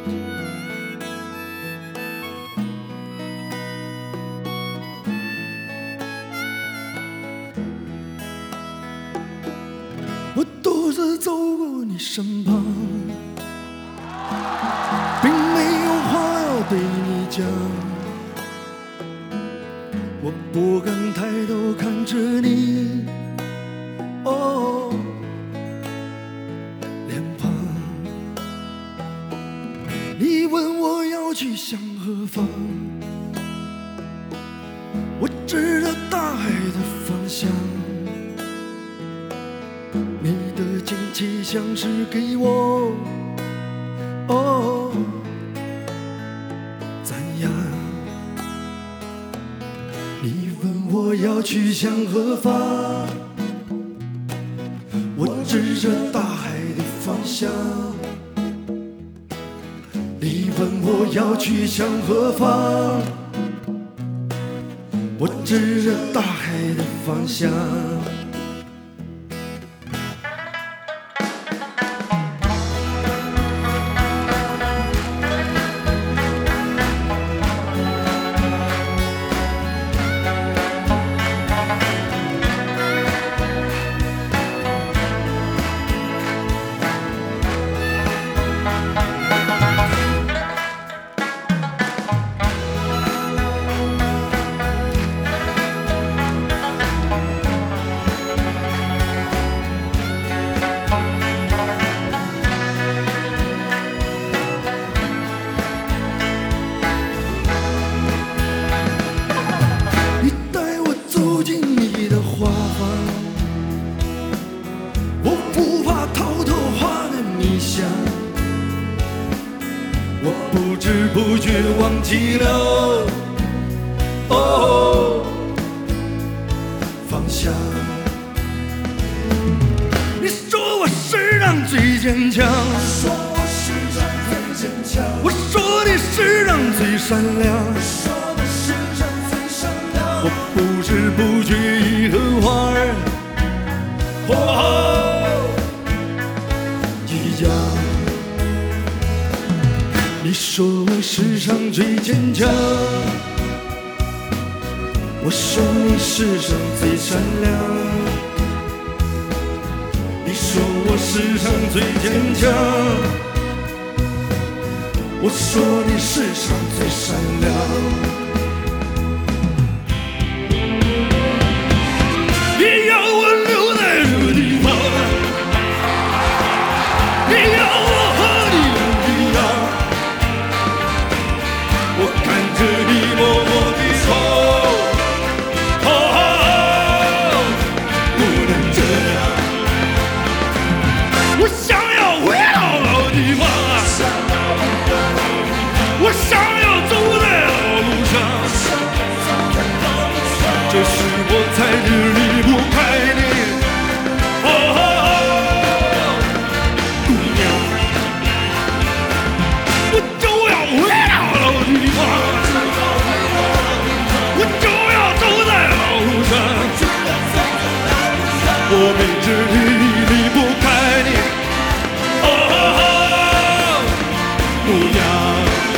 我独自走过你身旁，并没有话要对你讲。我不敢抬头看着你，哦，脸庞。你问我要去向何方，我指着大海的方向。你的惊奇像是给我，哦，赞扬。你问我要去向何方，我指着大海的方向。你问我要去向何方，我指着大海的方向。我不知不觉忘记了，哦，方向。你说我世上最坚强，我说你世上最善良，我不知不觉一朵花儿，哦，一样。你说我世上最坚强，我说你世上最善良。你说我世上最坚强，我说你世上最善良。你要我留在这个地方，你要我和你一样。我看着你默默地说，哦，不能这样。我想要回到老地方，我想要走在老路上。这是我在这离不开你，哦，姑娘，我就要回到老地方，我就要走在老路上。我背着你离不开你，哦，姑娘，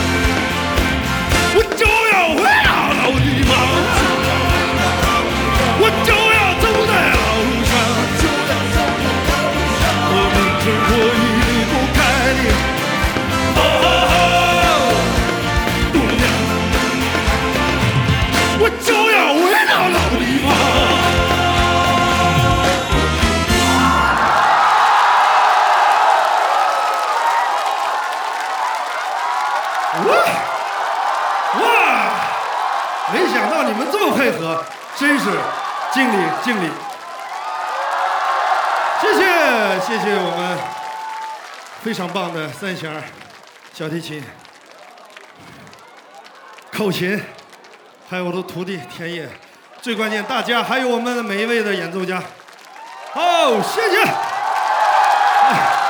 我就要回到老地方。我就要走在老路上，我明知我已离不开你，哦，姑娘，我就要回到老地方。哇！没想到你们这么配合，真是。敬礼敬礼，谢谢我们非常棒的三弦、小提琴、口琴，还有我的徒弟田野，最关键大家还有我们每一位的演奏家，好，谢谢。